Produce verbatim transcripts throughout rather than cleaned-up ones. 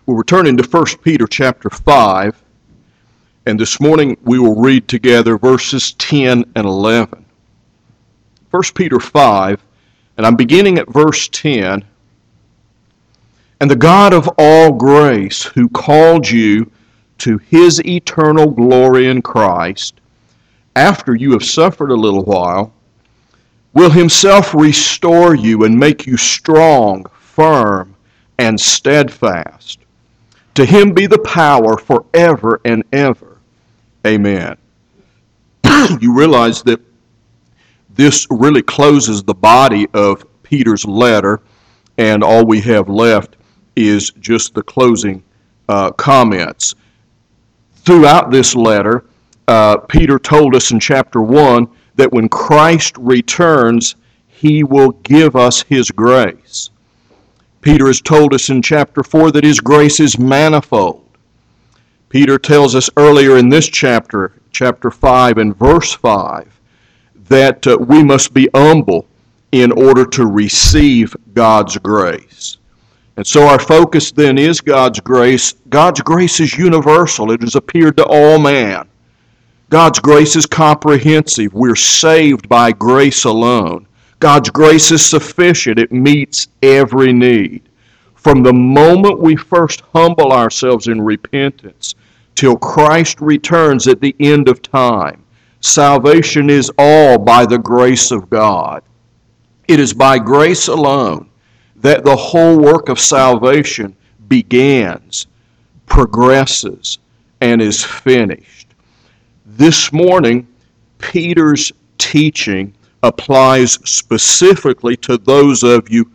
We're returning to First Peter chapter five, and this morning we will read together verses ten and eleven. First Peter five, and I'm beginning at verse ten. And the God of all grace, who called you to his eternal glory in Christ, after you have suffered a little while, will himself restore you and make you strong, firm, and steadfast. To him be the power forever and ever. Amen. You realize that this really closes the body of Peter's letter, and all we have left is just the closing uh, comments. Throughout this letter, uh, Peter told us in chapter one that when Christ returns, he will give us his grace. Peter has told us in chapter four that his grace is manifold. Peter tells us earlier in this chapter, chapter five and verse five, that uh, we must be humble in order to receive God's grace. And so our focus then is God's grace. God's grace is universal. It has appeared to all man. God's grace is comprehensive. We're saved by grace alone. God's grace is sufficient. It meets every need. From the moment we first humble ourselves in repentance till Christ returns at the end of time, salvation is all by the grace of God. It is by grace alone that the whole work of salvation begins, progresses, and is finished. This morning, Peter's teaching applies specifically to those of you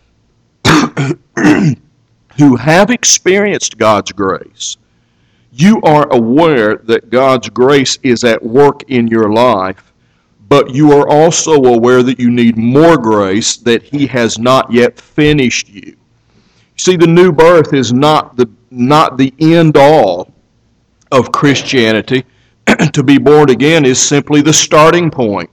who have experienced God's grace. You are aware that God's grace is at work in your life, but you are also aware that you need more grace, that he has not yet finished you. See, the new birth is not the, not the end-all of Christianity. To be born again is simply the starting point.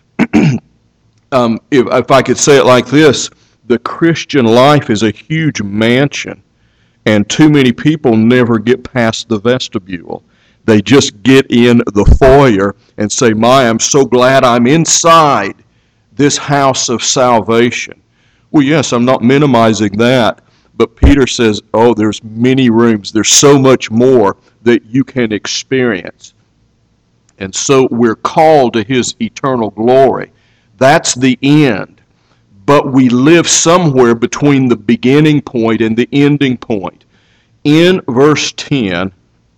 um, if, if I could say it like this, the Christian life is a huge mansion, and too many people never get past the vestibule. They just get in the foyer and say, my, I'm so glad I'm inside this house of salvation. Well, yes, I'm not minimizing that, but Peter says, oh, there's many rooms. There's so much more that you can experience. And so we're called to his eternal glory. That's the end. But we live somewhere between the beginning point and the ending point. In verse ten,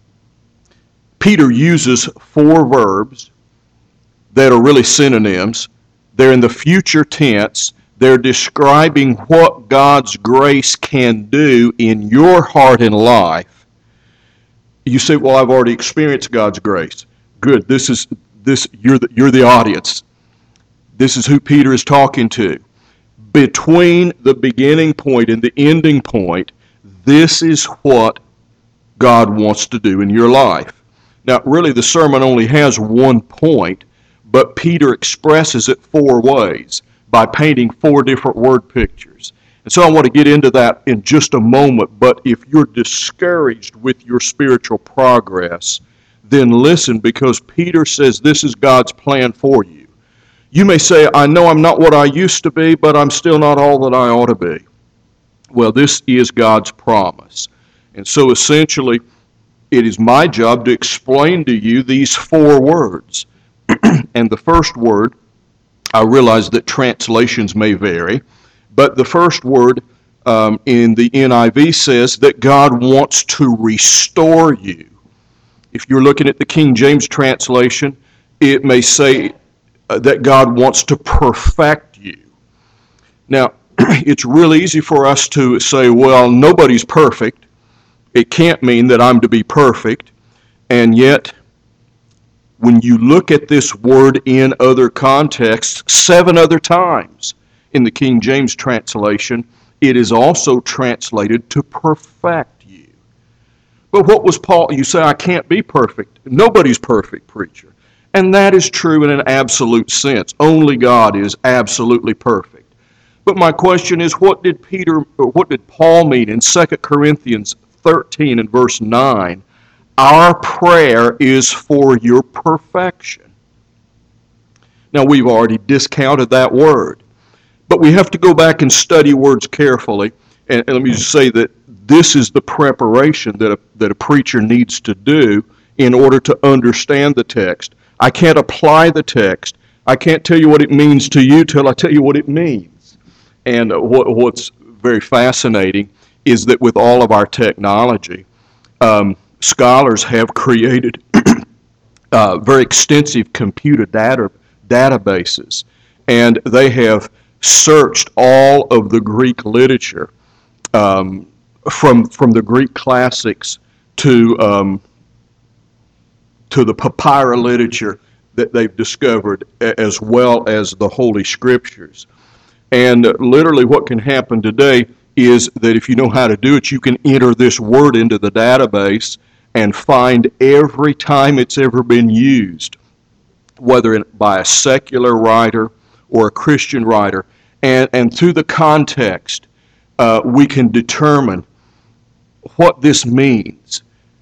Peter uses four verbs that are really synonyms. They're in the future tense. They're describing what God's grace can do in your heart and life. You say, well, I've already experienced God's grace. Good. This is this you're the, you're the audience. This is who Peter is talking to. Between the beginning point and the ending point, this is what God wants to do in your life. Now, really, the sermon only has one point, but Peter expresses it four ways by painting four different word pictures. And so I want to get into that in just a moment, but if you're discouraged with your spiritual progress, then listen, because Peter says this is God's plan for you. You may say, I know I'm not what I used to be, but I'm still not all that I ought to be. Well, this is God's promise. And so essentially, it is my job to explain to you these four words. And the first word, I realize that translations may vary, but the first word um, in the N I V says that God wants to restore you. If you're looking at the King James translation, it may say uh, that God wants to perfect you. Now, it's real easy for us to say, well, nobody's perfect. It can't mean that I'm to be perfect. And yet, when you look at this word in other contexts, seven other times in the King James translation, it is also translated to perfect you. But what was Paul? You say, I can't be perfect. Nobody's perfect, preacher. And that is true in an absolute sense. Only God is absolutely perfect. But my question is, what did Peter, or what did Paul mean in Second Corinthians thirteen and verse nine, our prayer is for your perfection. Now, we've already discounted that word, but we have to go back and study words carefully. And, and let me just say that this is the preparation that a, that a preacher needs to do in order to understand the text. I can't apply the text. I can't tell you what it means to you till I tell you what it means. And what, what's very fascinating is that with all of our technology, um, scholars have created uh, very extensive computer data databases, and they have searched all of the Greek literature, um, from from the Greek classics to um, to the papyrus literature that they've discovered, as well as the Holy Scriptures. And literally what can happen today is that if you know how to do it, you can enter this word into the database and find every time it's ever been used, whether by a secular writer or a Christian writer. And, and through the context, uh, we can determine what this means.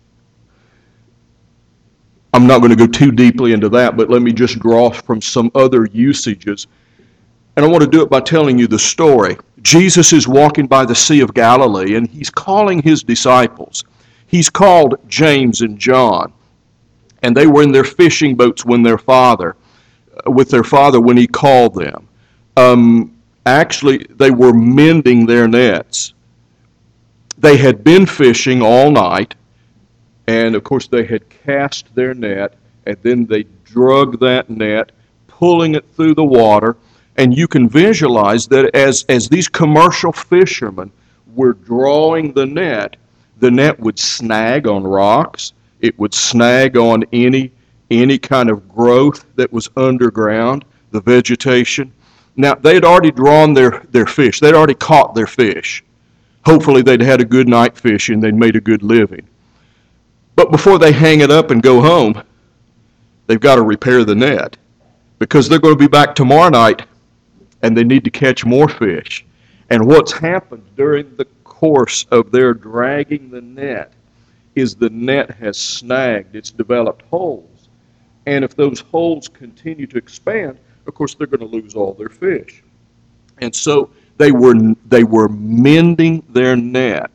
I'm not going to go too deeply into that, but let me just draw from some other usages. And I want to do it by telling you the story. Jesus is walking by the Sea of Galilee, and he's calling his disciples. He's called James and John, and they were in their fishing boats when their father, with their father when he called them. Um, actually, they were mending their nets. They had been fishing all night, and of course they had cast their net, and then they drug that net, pulling it through the water. And you can visualize that as, as these commercial fishermen were drawing the net, the net would snag on rocks. It would snag on any any kind of growth that was underground, the vegetation. Now, they had already drawn their, their fish. They'd already caught their fish. Hopefully they'd had a good night fishing. They'd made a good living. But before they hang it up and go home, they've got to repair the net, because they're going to be back tomorrow night and they need to catch more fish. And what's happened during the course of their dragging the net is the net has snagged. It's developed holes. And if those holes continue to expand, of course, they're going to lose all their fish. And so they were they were mending their net.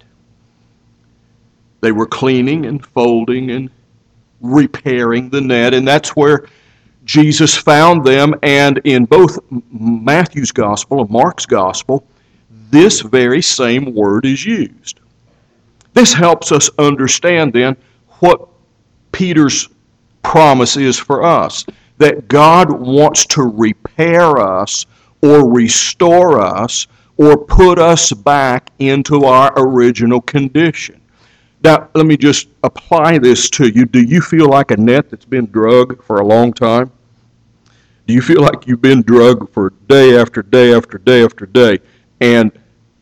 They were cleaning and folding and repairing the net, and that's where Jesus found them. And in both Matthew's gospel and Mark's gospel, this very same word is used. This helps us understand then what Peter's promise is for us, that God wants to repair us or restore us or put us back into our original condition. Now, let me just apply this to you. Do you feel like a net that's been drug for a long time? Do you feel like you've been drugged for day after day after day after day? And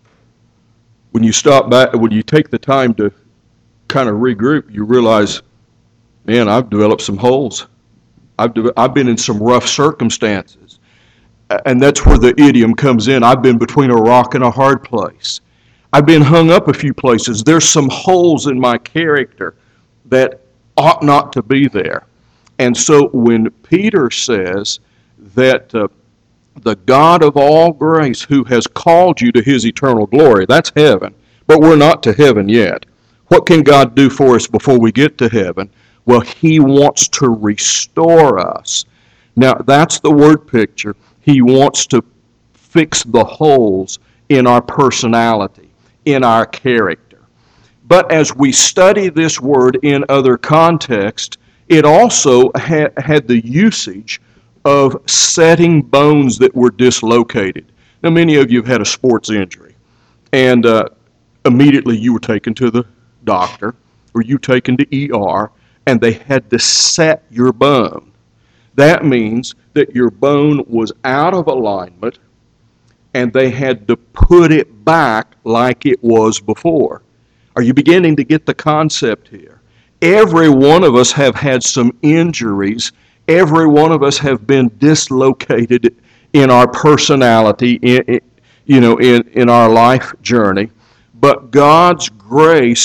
when you stop back, when you take the time to kind of regroup, you realize, man, I've developed some holes. I've, de- I've been in some rough circumstances. And that's where the idiom comes in. I've been between a rock and a hard place. I've been hung up a few places. There's some holes in my character that ought not to be there. And so when Peter says that uh, the God of all grace, who has called you to his eternal glory, that's heaven, but we're not to heaven yet. What can God do for us before we get to heaven? Well, he wants to restore us. Now, that's the word picture. He wants to fix the holes in our personality, in our character. But as we study this word in other contexts, it also ha- had the usage of setting bones that were dislocated. Now, many of you have had a sports injury, and uh, immediately you were taken to the doctor, or you taken to E R, and they had to set your bone. That means that your bone was out of alignment, and they had to put it back like it was before. Are you beginning to get the concept here? Every one of us have had some injuries. Every one of us have been dislocated in our personality, in, you know, in, in our life journey. But God's grace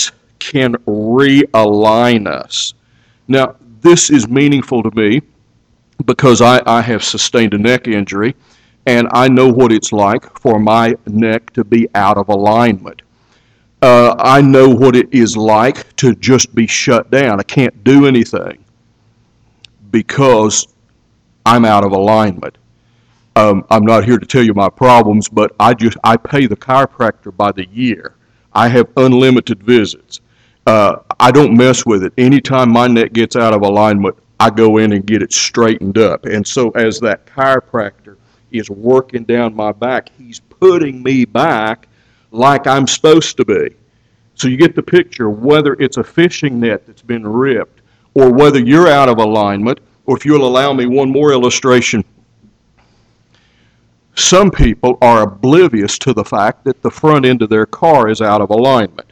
can realign us. Now, this is meaningful to me because I, I have sustained a neck injury, and I know what it's like for my neck to be out of alignment. Uh, I know what it is like to just be shut down. I can't do anything because I'm out of alignment. Um, I'm not here to tell you my problems, but I just I pay the chiropractor by the year. I have unlimited visits. Uh, I don't mess with it. Anytime my neck gets out of alignment, I go in and get it straightened up. And so as that chiropractor is working down my back, he's putting me back like I'm supposed to be. So you get the picture, whether it's a fishing net that's been ripped, or whether you're out of alignment, or if you'll allow me one more illustration. Some people are oblivious to the fact that the front end of their car is out of alignment.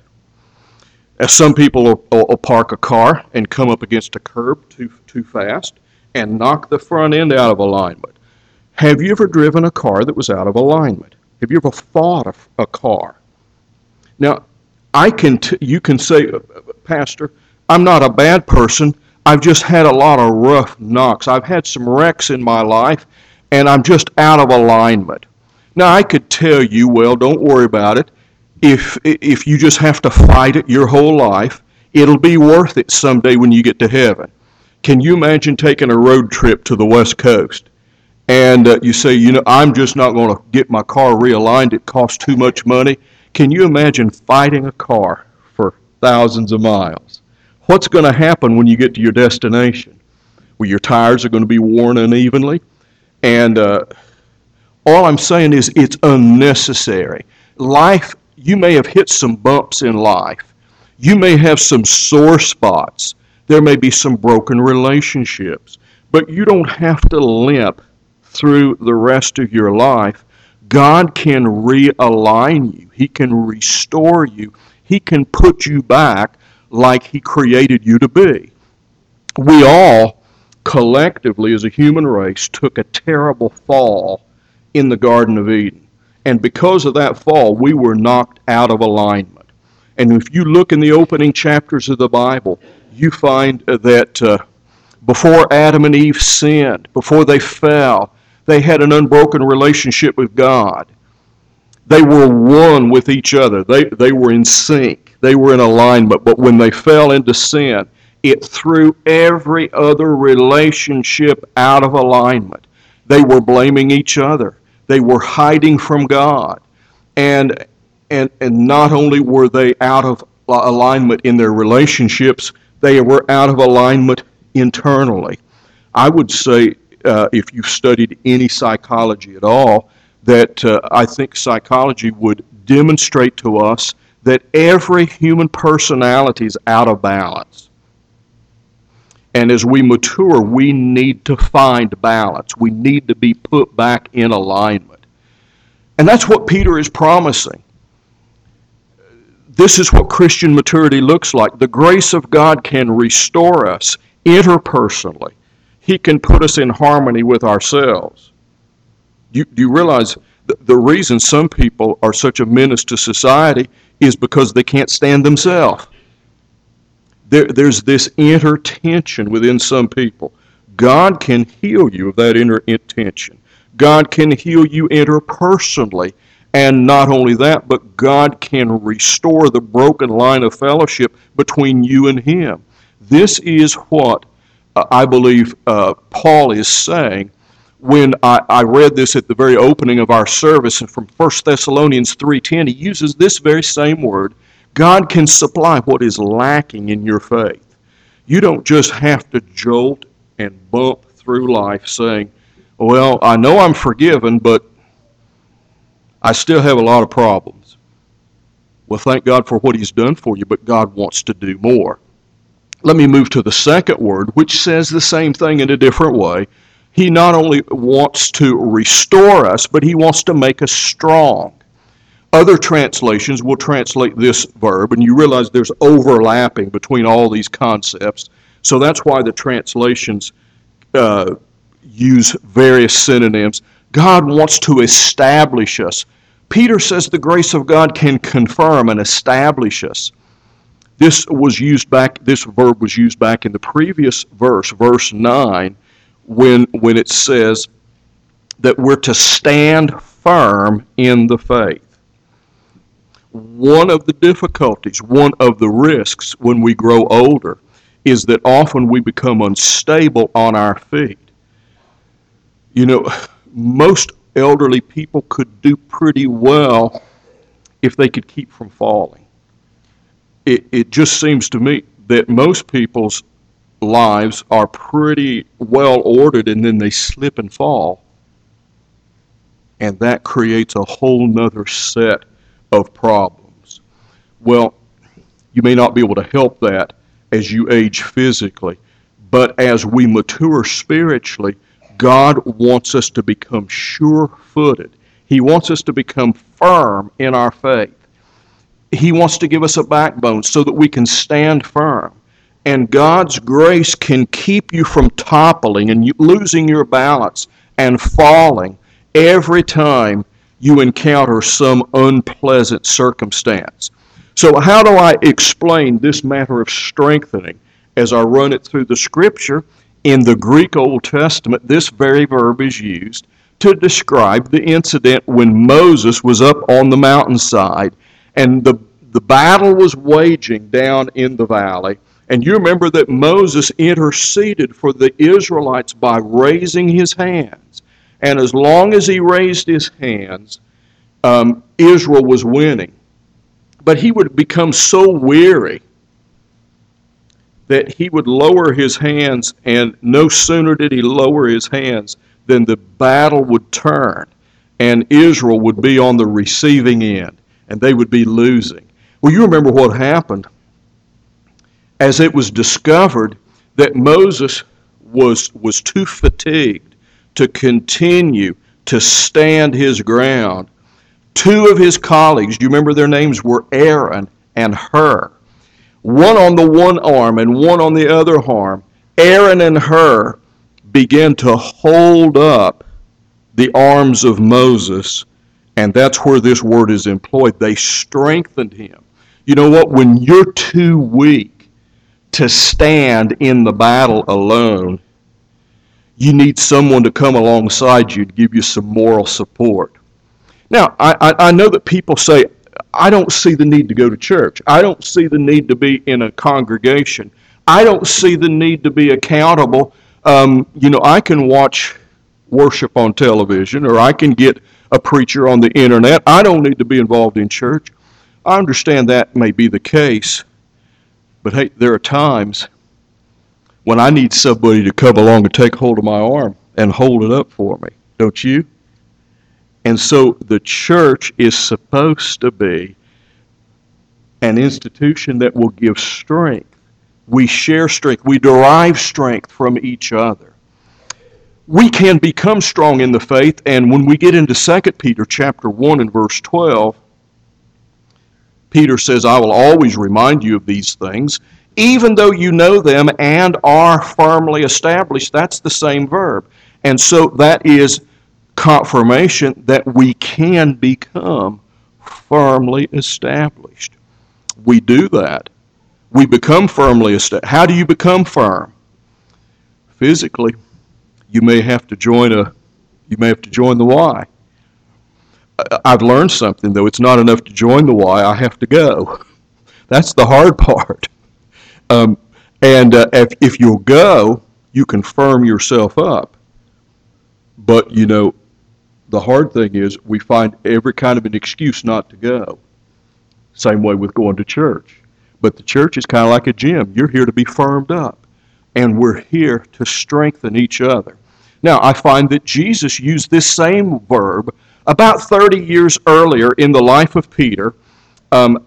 As some people will, will park a car and come up against a curb too, too fast and knock the front end out of alignment. Have you ever driven a car that was out of alignment? Have you ever fought a, a car? Now, I can t- you can say, Pastor, I'm not a bad person. I've just had a lot of rough knocks. I've had some wrecks in my life, and I'm just out of alignment. Now, I could tell you, well, don't worry about it. If if you just have to fight it your whole life, it'll be worth it someday when you get to heaven. Can you imagine taking a road trip to the West Coast? And uh, you say, you know, I'm just not going to get my car realigned. It costs too much money. Can you imagine fighting a car for thousands of miles? What's going to happen when you get to your destination? Well, your tires are going to be worn unevenly. And uh, all I'm saying is it's unnecessary. Life, you may have hit some bumps in life. You may have some sore spots. There may be some broken relationships. But you don't have to limp through the rest of your life. God can realign you. He can restore you. He can put you back like He created you to be. We all, collectively as a human race, took a terrible fall in the Garden of Eden. And because of that fall, we were knocked out of alignment. And if you look in the opening chapters of the Bible, you find that uh, before Adam and Eve sinned, before they fell, they had an unbroken relationship with God. They were one with each other. They, they were in sync. They were in alignment. But when they fell into sin, it threw every other relationship out of alignment. They were blaming each other. They were hiding from God. And, and, and not only were they out of alignment in their relationships, they were out of alignment internally. I would say, uh, if you've studied any psychology at all, that uh, I think psychology would demonstrate to us that every human personality is out of balance. And as we mature, we need to find balance. We need to be put back in alignment. And that's what Peter is promising. This is what Christian maturity looks like. The grace of God can restore us interpersonally. He can put us in harmony with ourselves. You, do you realize the, the reason some people are such a menace to society is because they can't stand themselves? There, there's this inner tension within some people. God can heal you of that inner tension. God can heal you interpersonally. And not only that, but God can restore the broken line of fellowship between you and Him. This is what uh, I believe uh, Paul is saying when I, I read this at the very opening of our service from First Thessalonians three ten. He uses this very same word. God can supply what is lacking in your faith. You don't just have to jolt and bump through life saying, well, I know I'm forgiven, but I still have a lot of problems. Well, thank God for what He's done for you, but God wants to do more. Let me move to the second word, which says the same thing in a different way. He not only wants to restore us, but He wants to make us strong. Other translations will translate this verb, and you realize there's overlapping between all these concepts. So that's why the translations uh, use various synonyms. God wants to establish us. Peter says the grace of God can confirm and establish us. This was used back, this verb was used back in the previous verse, verse nine, when, when it says that we're to stand firm in the faith. One of the difficulties, one of the risks when we grow older is that often we become unstable on our feet. You know, most elderly people could do pretty well if they could keep from falling. It, it just seems to me that most people's lives are pretty well ordered and then they slip and fall. And that creates a whole nother set of problems. Well, you may not be able to help that as you age physically, but as we mature spiritually, God wants us to become sure-footed. He wants us to become firm in our faith. He wants to give us a backbone so that we can stand firm. And God's grace can keep you from toppling and you, losing your balance and falling every time you encounter some unpleasant circumstance. So how do I explain this matter of strengthening as I run it through the Scripture? In the Greek Old Testament, this very verb is used to describe the incident when Moses was up on the mountainside and the, the battle was waging down in the valley. And you remember that Moses interceded for the Israelites by raising his hands. And as long as he raised his hands, um, Israel was winning. But he would become so weary that he would lower his hands, and no sooner did he lower his hands than the battle would turn, and Israel would be on the receiving end, and they would be losing. Well, you remember what happened. As it was discovered that Moses was, was too fatigued to continue to stand his ground, two of his colleagues, do you remember their names were Aaron and Hur, one on the one arm and one on the other arm, Aaron and Hur began to hold up the arms of Moses, and that's where this word is employed. They strengthened him. You know what? When you're too weak to stand in the battle alone, you need someone to come alongside you to give you some moral support. Now, I, I, I know that people say, I don't see the need to go to church. I don't see the need to be in a congregation. I don't see the need to be accountable. Um, you know, I can watch worship on television, or I can get a preacher on the internet. I don't need to be involved in church. I understand that may be the case, but hey, there are times when I need somebody to come along and take hold of my arm and hold it up for me, don't you? And so the church is supposed to be an institution that will give strength. We share strength. We derive strength from each other. We can become strong in the faith, and when we get into Second Peter chapter one and verse twelve, Peter says, I will always remind you of these things, even though you know them and are firmly established. That's the same verb. And so that is confirmation that we can become firmly established. We do that. We become firmly established. How do you become firm? Physically, you may have to join a you may have to join the Y. I've learned something, though. It's not enough to join the Y. I have to go. That's the hard part. Um, and uh, if, if you'll go, you can firm yourself up. But, you know, the hard thing is we find every kind of an excuse not to go. Same way with going to church. But the church is kind of like a gym. You're here to be firmed up. And we're here to strengthen each other. Now, I find that Jesus used this same verb about thirty years earlier in the life of Peter. Um,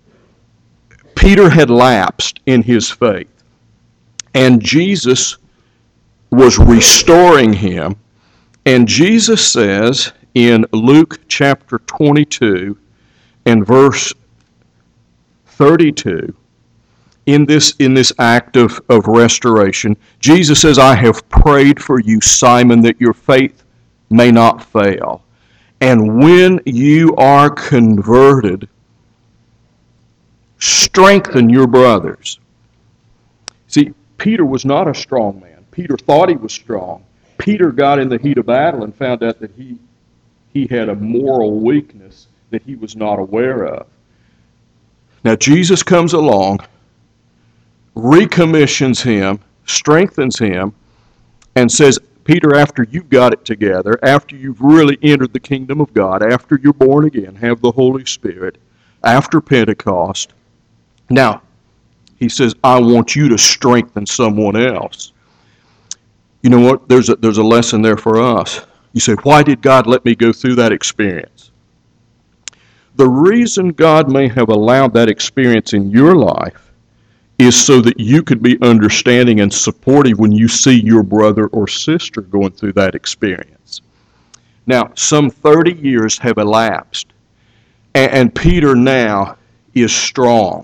Peter had lapsed in his faith. And Jesus was restoring him. And Jesus says in Luke chapter twenty-two and verse thirty-two, in this, in this act of, of restoration, Jesus says, I have prayed for you, Simon, that your faith may not fail. And when you are converted, strengthen your brothers. See, Peter was not a strong man. Peter thought he was strong. Peter got in the heat of battle and found out that he, he had a moral weakness that he was not aware of. Now, Jesus comes along, recommissions him, strengthens him, and says, Peter, after you've got it together, after you've really entered the kingdom of God, after you're born again, have the Holy Spirit, after Pentecost, now, he says, I want you to strengthen someone else. You know what? There's a, there's a lesson there for us. You say, why did God let me go through that experience? The reason God may have allowed that experience in your life is so that you could be understanding and supportive when you see your brother or sister going through that experience. Now, some thirty years have elapsed, and, and Peter now is strong.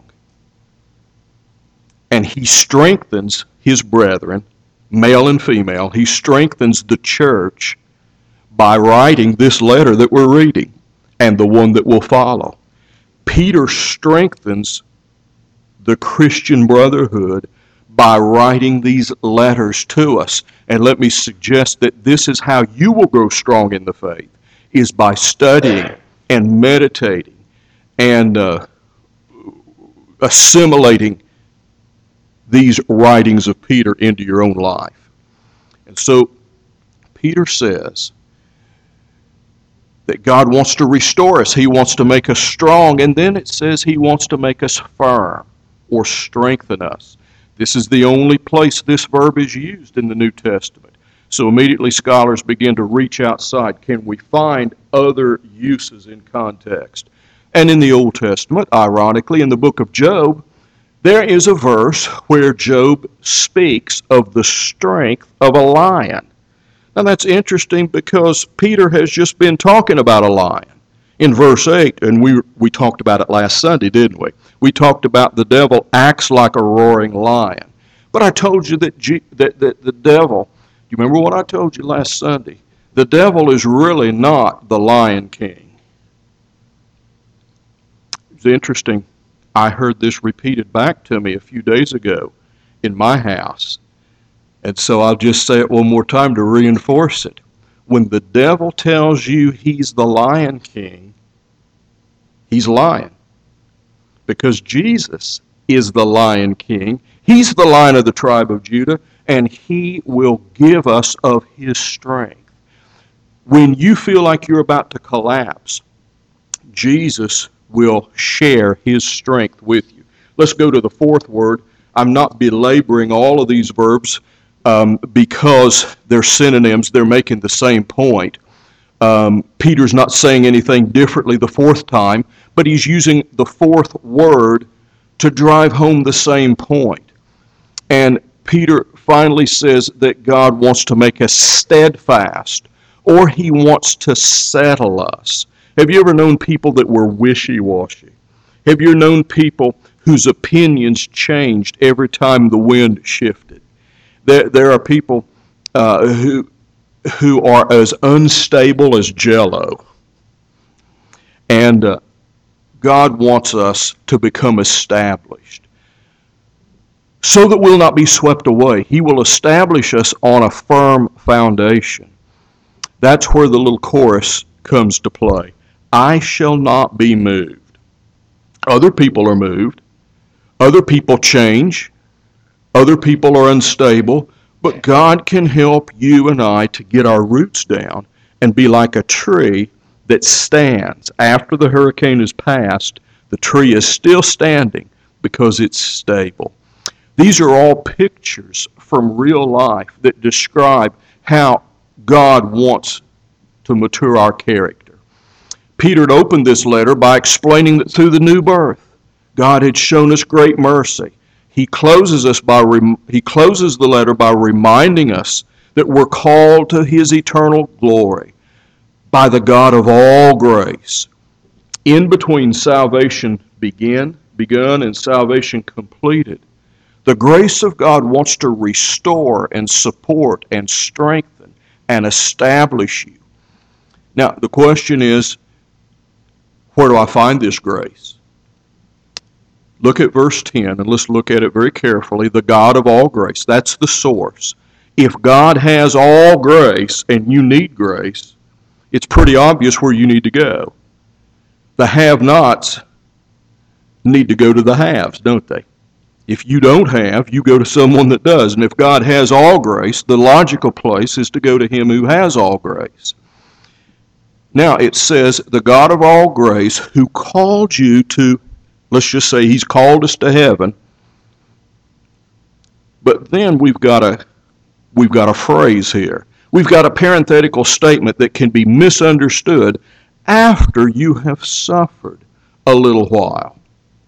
And he strengthens his brethren, male and female. He strengthens the church by writing this letter that we're reading and the one that will follow. Peter strengthens the Christian brotherhood by writing these letters to us. And let me suggest that this is how you will grow strong in the faith, is by studying and meditating and uh, assimilating these writings of Peter into your own life. And so Peter says that God wants to restore us. He wants to make us strong. And then it says he wants to make us firm or strengthen us. This is the only place this verb is used in the New Testament. So immediately scholars begin to reach outside. Can we find other uses in context? And in the Old Testament, ironically, in the book of Job, there is a verse where Job speaks of the strength of a lion. Now that's interesting because Peter has just been talking about a lion in verse eight, and we we talked about it last Sunday, didn't we? We talked about the devil acts like a roaring lion. But I told you that, G, that, that the devil, do you remember what I told you last Sunday? The devil is really not the Lion King. It's interesting. I heard this repeated back to me a few days ago in my house. And so I'll just say it one more time to reinforce it. When the devil tells you he's the Lion King, he's lying. Because Jesus is the Lion King. He's the Lion of the tribe of Judah, and he will give us of his strength. When you feel like you're about to collapse, Jesus will share his strength with you. Let's go to the fourth word. I'm not belaboring all of these verbs um, because they're synonyms. They're making the same point. Um, Peter's not saying anything differently the fourth time, but he's using the fourth word to drive home the same point. And Peter finally says that God wants to make us steadfast, or he wants to settle us. Have you ever known people that were wishy-washy? Have you known people whose opinions changed every time the wind shifted? There, there are people uh, who, who are as unstable as Jell-O. And uh, God wants us to become established so that we'll not be swept away. He will establish us on a firm foundation. That's where the little chorus comes to play. I shall not be moved. Other people are moved. Other people change. Other people are unstable. But God can help you and I to get our roots down and be like a tree that stands. After the hurricane is passed, the tree is still standing because it's stable. These are all pictures from real life that describe how God wants to mature our character. Peter had opened this letter by explaining that through the new birth, God had shown us great mercy. He closes us by he closes the letter by reminding us that we're called to his eternal glory by the God of all grace. In between salvation begin, begun and salvation completed, the grace of God wants to restore and support and strengthen and establish you. Now, the question is, where do I find this grace? Look at verse ten, and let's look at it very carefully. The God of all grace. That's the source. If God has all grace and you need grace, it's pretty obvious where you need to go. The have-nots need to go to the haves, don't they? If you don't have, you go to someone that does. And if God has all grace, the logical place is to go to him who has all grace. Now it says, the God of all grace who called you to, let's just say he's called us to heaven. But then we've got a, we've got a phrase here. We've got a parenthetical statement that can be misunderstood after you have suffered a little while.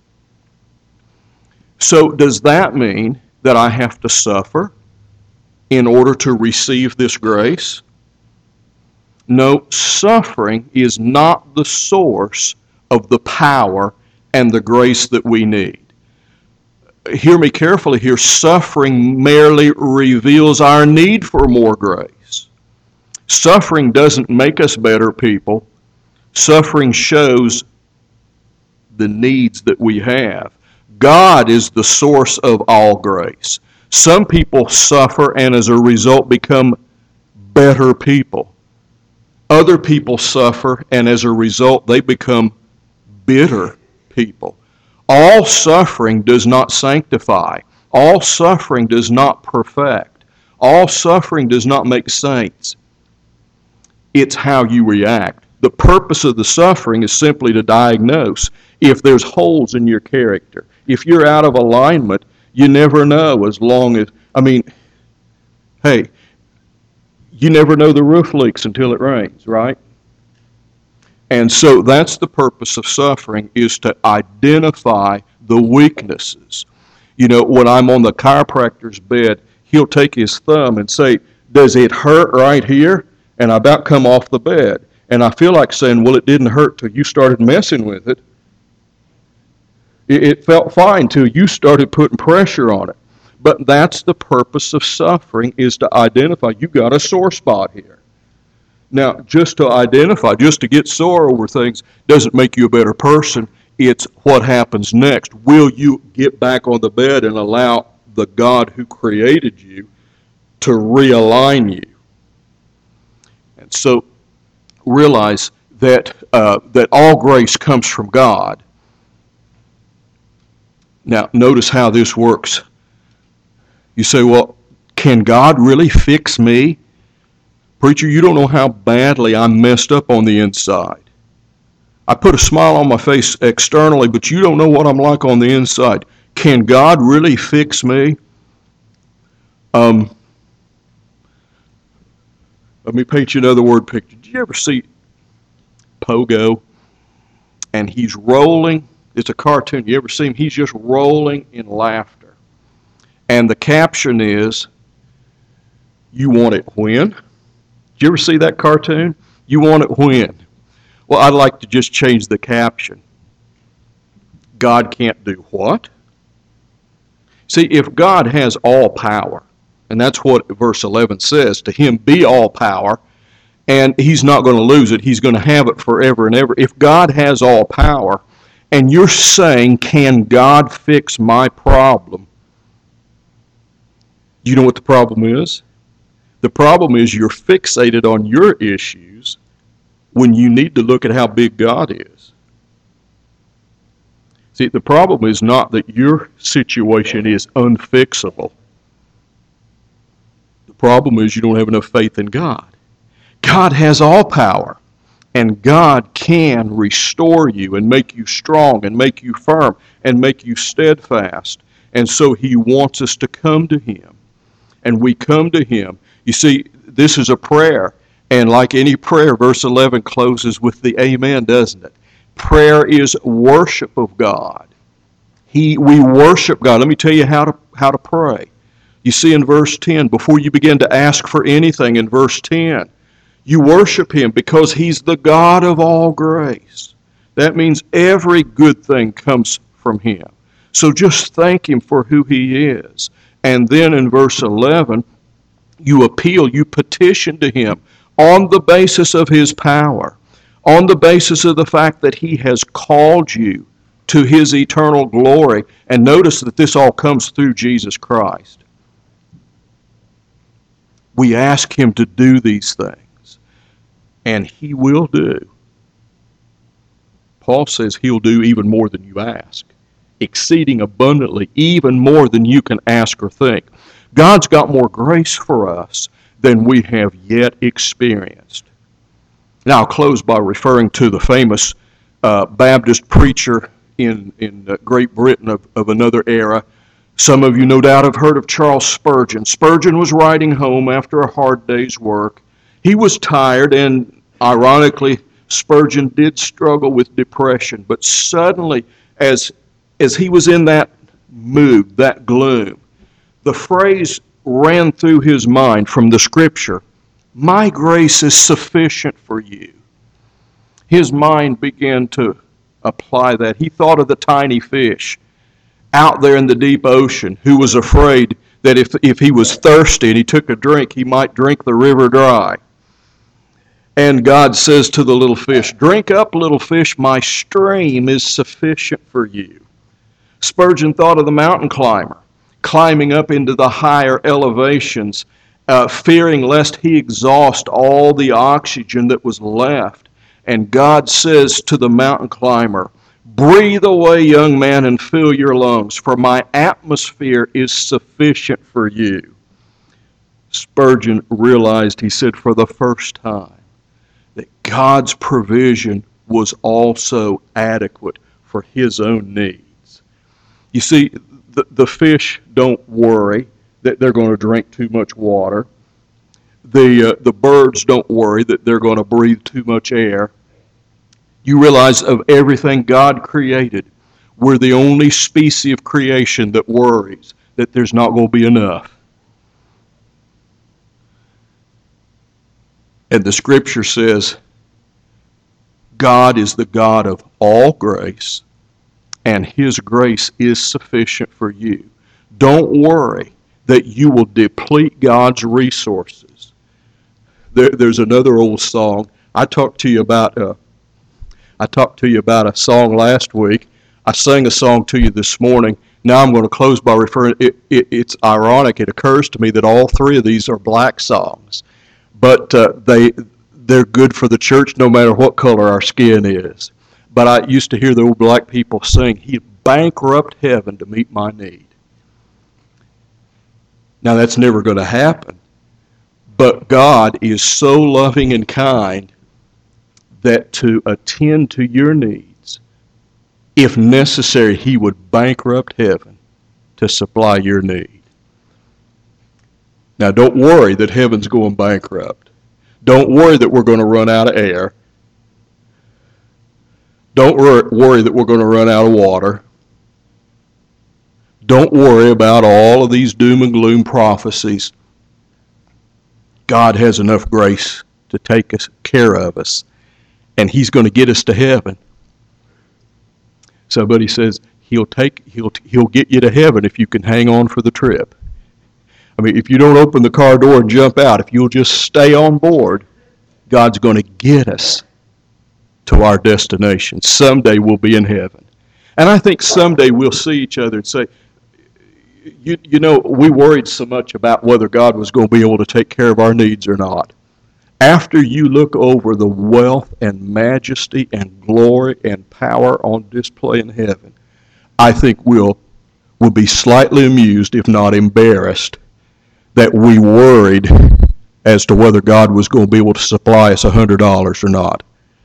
So does that mean that I have to suffer in order to receive this grace? No, suffering is not the source of the power and the grace that we need. Hear me carefully here. Suffering merely reveals our need for more grace. Suffering doesn't make us better people. Suffering shows the needs that we have. God is the source of all grace. Some people suffer and as a result become better people. Other people suffer and as a result they become bitter people. All suffering does not sanctify. All suffering does not perfect. All suffering does not make saints. It's how you react. The purpose of the suffering is simply to diagnose if there's holes in your character. If you're out of alignment, you never know as long as, I mean, hey, you never know the roof leaks until it rains, right? And so that's the purpose of suffering, is to identify the weaknesses. You know, when I'm on the chiropractor's bed, he'll take his thumb and say, does it hurt right here? And I about come off the bed. And I feel like saying, well, it didn't hurt till you started messing with it. It felt fine till you started putting pressure on it. But that's the purpose of suffering, is to identify you've got a sore spot here. Now, just to identify, just to get sore over things doesn't make you a better person. It's what happens next. Will you get back on the bed and allow the God who created you to realign you? And so realize that uh, that all grace comes from God. Now, notice how this works. You say, well, can God really fix me? Preacher, you don't know how badly I'm messed up on the inside. I put a smile on my face externally, but you don't know what I'm like on the inside. Can God really fix me? Um, let me paint you another word picture. Did you ever see Pogo? And he's rolling. It's a cartoon. You ever see him? He's just rolling in laughter. And the caption is, you want it when? Did you ever see that cartoon? You want it when? Well, I'd like to just change the caption. God can't do what? See, if God has all power, and that's what verse eleven says, to him be all power, and he's not going to lose it, he's going to have it forever and ever. If God has all power, and you're saying, can God fix my problem? You know what the problem is? The problem is you're fixated on your issues when you need to look at how big God is. See, the problem is not that your situation is unfixable. The problem is you don't have enough faith in God. God has all power. And God can restore you and make you strong and make you firm and make you steadfast. And so he wants us to come to him. And we come to him. You see, this is a prayer. And like any prayer, verse eleven closes with the amen, doesn't it? Prayer is worship of God. He, we worship God. Let me tell you how to, how to pray. You see in verse ten, before you begin to ask for anything in verse ten, you worship him because he's the God of all grace. That means every good thing comes from him. So just thank him for who he is. And then in verse eleven, you appeal, you petition to him on the basis of his power, on the basis of the fact that he has called you to His eternal glory. And notice that this all comes through Jesus Christ. We ask Him to do these things, and He will do. Paul says He'll do even more than you ask, exceeding abundantly, even more than you can ask or think. God's got more grace for us than we have yet experienced. Now, I'll close by referring to the famous uh, Baptist preacher in, in uh, Great Britain of, of another era. Some of you no doubt have heard of Charles Spurgeon. Spurgeon was riding home after a hard day's work. He was tired, and ironically, Spurgeon did struggle with depression. But suddenly, as, as he was in that mood, that gloom, the phrase ran through his mind from the Scripture, "My grace is sufficient for you." His mind began to apply that. He thought of the tiny fish out there in the deep ocean who was afraid that if, if he was thirsty and he took a drink, he might drink the river dry. And God says to the little fish, "Drink up, little fish, my stream is sufficient for you." Spurgeon thought of the mountain climber, climbing up into the higher elevations, uh, fearing lest he exhaust all the oxygen that was left. And God says to the mountain climber, "Breathe away, young man, and fill your lungs, for my atmosphere is sufficient for you." Spurgeon realized, he said, for the first time, that God's provision was also adequate for his own needs. You see, the, the fish don't worry that they're going to drink too much water. The, uh, the birds don't worry that they're going to breathe too much air. You realize of everything God created, we're the only species of creation that worries that there's not going to be enough. And the Scripture says, God is the God of all grace, and His grace is sufficient for you. Don't worry that you will deplete God's resources. There, there's another old song. I talked to you about. Uh, I talked to you about a song last week. I sang a song to you this morning. Now I'm going to close by referring. It, it, it's ironic. It occurs to me that all three of these are black songs, but uh, they they're good for the church no matter what color our skin is. But I used to hear the old black people sing, "He'd bankrupt heaven to meet my need." Now that's never going to happen. But God is so loving and kind that to attend to your needs, if necessary, He would bankrupt heaven to supply your need. Now don't worry that heaven's going bankrupt. Don't worry that we're going to run out of air. Don't worry that we're going to run out of water. Don't worry about all of these doom and gloom prophecies. God has enough grace to take us, care of us, and He's going to get us to heaven. Somebody says he'll take he'll he'll get you to heaven if you can hang on for the trip. I mean, if you don't open the car door and jump out, if you'll just stay on board, God's going to get us to our destination. Someday we'll be in heaven. And I think someday we'll see each other and say, you, you know, we worried so much about whether God was going to be able to take care of our needs or not. After you look over the wealth and majesty and glory and power on display in heaven, I think we'll, we'll be slightly amused, if not embarrassed, that we worried as to whether God was going to be able to supply us one hundred dollars or not.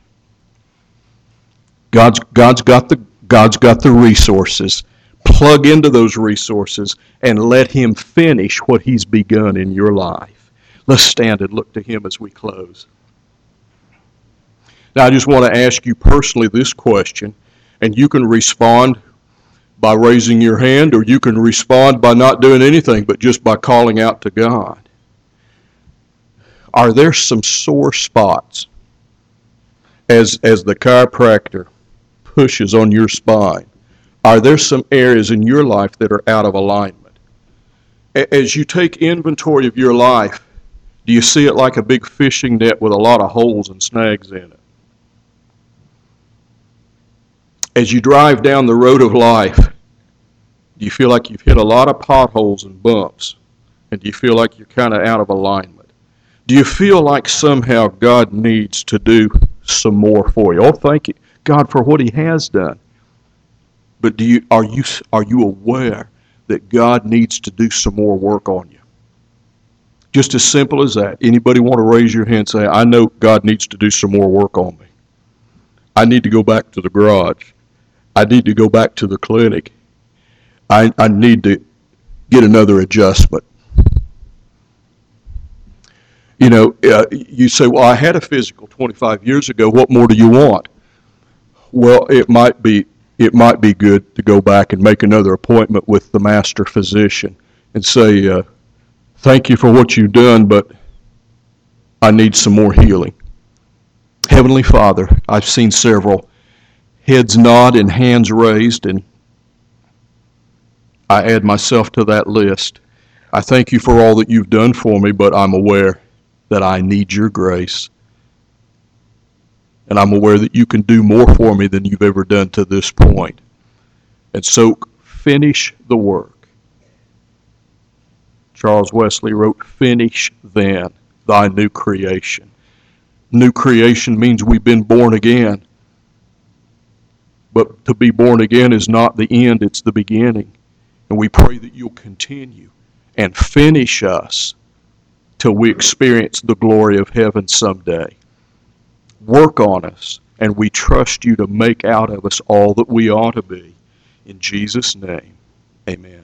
God's, God's, got the, God's got the resources. Plug into those resources and let Him finish what He's begun in your life. Let's stand and look to Him as we close. Now, I just want to ask you personally this question, and you can respond by raising your hand, or you can respond by not doing anything, but just by calling out to God. Are there some sore spots as, as the chiropractor pushes on your spine? Are there some areas in your life that are out of alignment? As you take inventory of your life, do you see it like a big fishing net with a lot of holes and snags in it? As you drive down the road of life, do you feel like you've hit a lot of potholes and bumps? And do you feel like you're kind of out of alignment? Do you feel like somehow God needs to do some more for you? Oh, thank you, God, for what He has done. But do you are you are you aware that God needs to do some more work on you? Just as simple as that. Anybody want to raise your hand and say, I know God needs to do some more work on me. I need to go back to the garage. I need to go back to the clinic. I, I need to get another adjustment. You know, uh, you say, well, I had a physical twenty-five years ago. What more do you want? Well, it might be it might be good to go back and make another appointment with the master physician and say, uh, thank you for what you've done, but I need some more healing. Heavenly Father, I've seen several heads nod and hands raised, and I add myself to that list. I thank you for all that you've done for me, but I'm aware that I need your grace. And I'm aware that you can do more for me than you've ever done to this point. And so finish the work. Charles Wesley wrote, finish then thy new creation. New creation means we've been born again. But to be born again is not the end, it's the beginning. And we pray that you'll continue and finish us till we experience the glory of heaven someday. Work on us, and we trust you to make out of us all that we ought to be. In Jesus' name, amen.